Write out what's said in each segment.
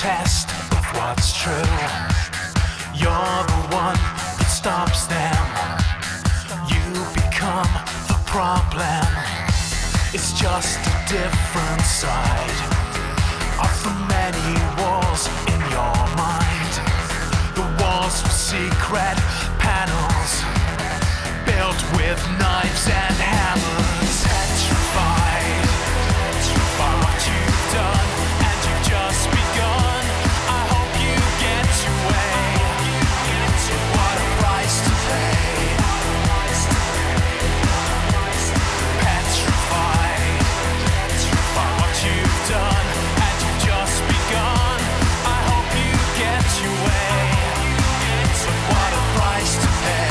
test of what's true. You're the one that stops them. You become the problem. It's just a different side of the many walls in your mind. The walls with secret panels built with knives and hammers. Petrified by what you've done, and you've just begun. I hope you get your way into what a price to pay. Petrified by what you've done, and you've just begun. I hope you get your way into what a price to pay.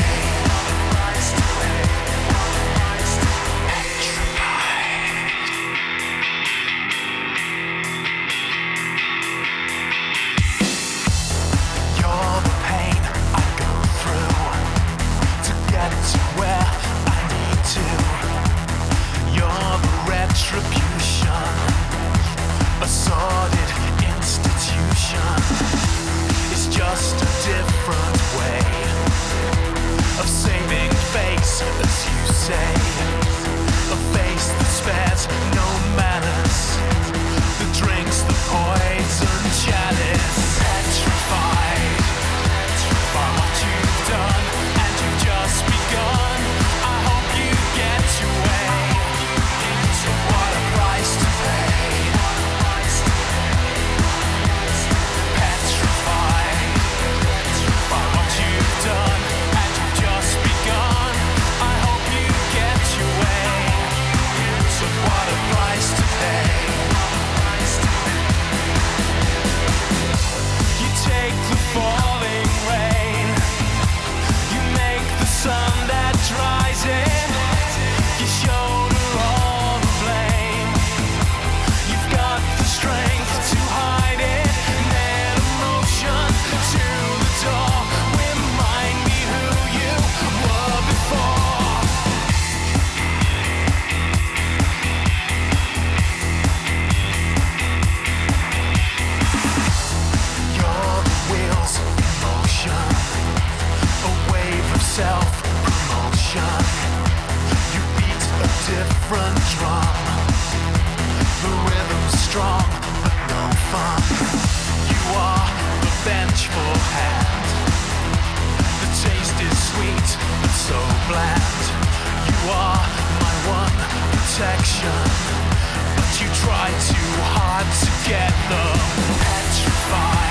You're the pain I go through to get to where I need to. You're the retribution, a sordid institution. It's just a different way of saving face, as you say. A face that spares no manners, that drinks the poison chalice. Petrified by what you've done, and you've just begun. I hope you get your way into what a price to pay. Petrified by what you've done, and you've just begun. I hope you get your way into what a price to pay. You take the falling rain, you make the sun that dries it, you shoulder all the blame. You've got the strength to hide it, nail emotion to the door. Remind me who you were before. You're the wheels in motion, a wave of self-promotion. You beat a different drum, the rhythm's strong but no fun. You are the vengeful hand, the taste is sweet but so bland. You are my one protection, but you try too hard to get them. Petrified